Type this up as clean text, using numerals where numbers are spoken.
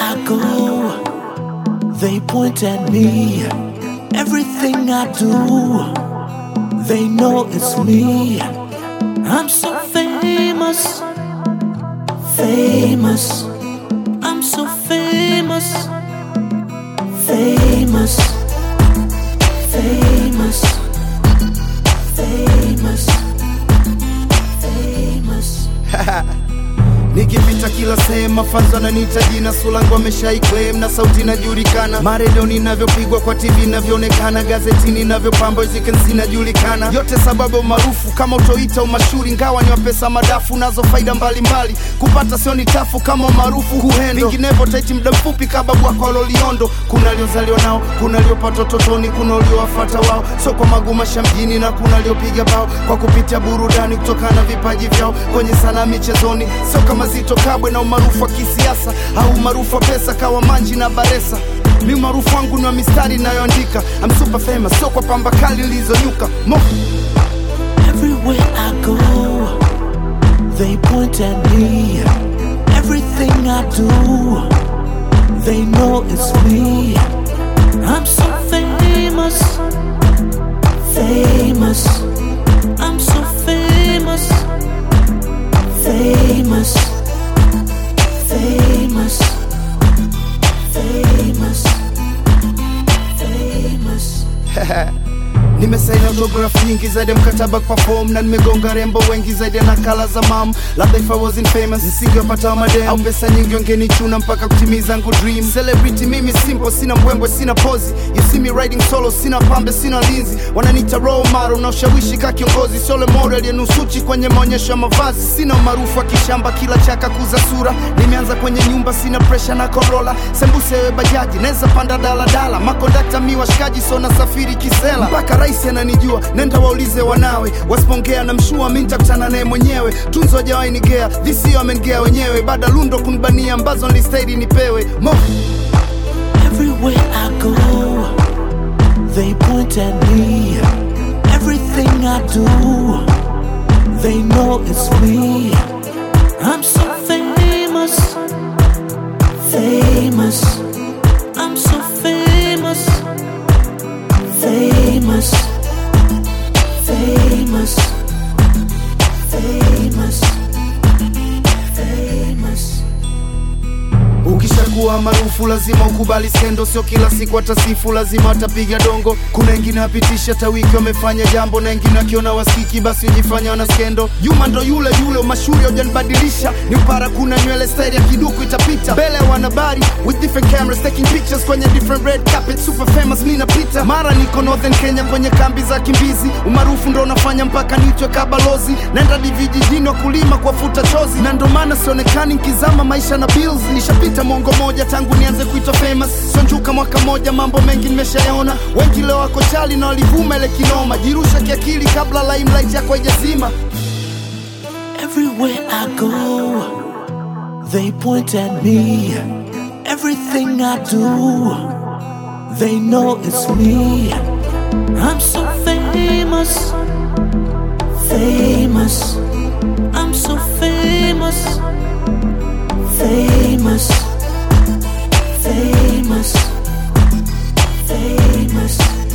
I go, they point at me. Everything I do, they know it's me. I'm so famous, famous. I'm so famous, famous, famous, famous, famous. Nikipita kila sehemu mafanzo wananiita jina, sulangu wameshaiclaim na sauti inajulikana. Maredio ninavyopigwa kwa TV inavyoonekana, gazetini inavyopamba as you can see inajulikana. Yote sababu maarufu kama utoita umashuri, ngawa ni wapesa madafu nazo faida mbalimbali. Kupata sio ni tafu kama maarufu huhendo, vinginevyo taiti muda mfupi kababu wako waloliondo. Kuna aliozaliwa nao, kuna aliopata totoni, kuna waliowafuata wao. So kwa magumasha mjini na kuna aliopiga bao kwa kupitia burudani kutokana vipaji vyao kwenye sana michezoni. So kama Zito Kabwe na umaarufu wa kisiasa au umaarufu wa pesa kawa Manji na Baresa. Mi umaarufu wangu ni wa mistari nayoandika. I'm super famous, so kwa pamba kali lizonyuka Everywhere I go, they point at me. Everything I do, they know it's me. I'm so famous, famous. I'm so famous, famous, famous, famous, famous. Nimesaini autograph nyingi zaidi ya mkataba kwa form, na nimegonga rembo wengi zaidi ya nakala za mam. Labda if I wasn't famous nisingewapata madem, au pesa nyingi wangenichuna mpaka kutimiza yangu dream. Celebrity mimi simple, sina mbwembwe, sina pozi. You see me riding solo, sina pambe, sina linzi. Wananiita role model na ushawishi ka kiongozi. Sole model ya nusuchi kwenye maonyesho ya mavazi. Sina umaarufu wa kishamba, kila chaka kuza sura. Nimeanza kwenye nyumba, sina pressure na Corolla. Sembuse we bajaji, neza panda daladala. Makondakta mi washikaji, so nasafiri kisela. Mpaka raisi ananijua, nenda waulize wanawe. Wasipongea na mshua, mi nitakutana naye mwenyewe. Tunzo hajawahi nigea, this year amengea wenyewe. Baada lundo kunibania ambazo nilistahili nipewe Everywhere I go, they point at me. Everything I do, they know it's me. I'm so famous, famous. I'm so famous, famous, famous, famous, famous. Ukishakuwa maarufu lazima ukubali skendo, sio kila siku atasifu, lazima atapiga dongo. Kuna wengine wapitisha tawiki wamefanya jambo, na wengine wakiona wasikiki basi ujifanya wana skendo. Yuma ndo yule yule, mashuhuri hujanibadilisha. Ni upara, kuna nywele style ya kiduku itapita. Mbele ya wanabari with different cameras taking pictures kwenye different red carpet. Super famous mi napita, mara niko Northern Kenya kwenye kambi za kimbizi. Umaarufu ndo unafanya mpaka nitwe kabalozi. Nenda vijijini wakulima kuwafuta chozi, na ndo maana sionekani nkizama maisha na bills. Nishapita mwongo moja tangu nianze kuitwa famous. Sonjuka mwaka moja, mambo mengi nimeshayaona. Wengi leo wako chali na walivuma ile kinoma. Jirusha kiakili kabla limelight yako haijazima. Everywhere I go, they point at me. Everything I do, they know it's me. I'm so famous, famous. I'm so famous, famous, famous, famous.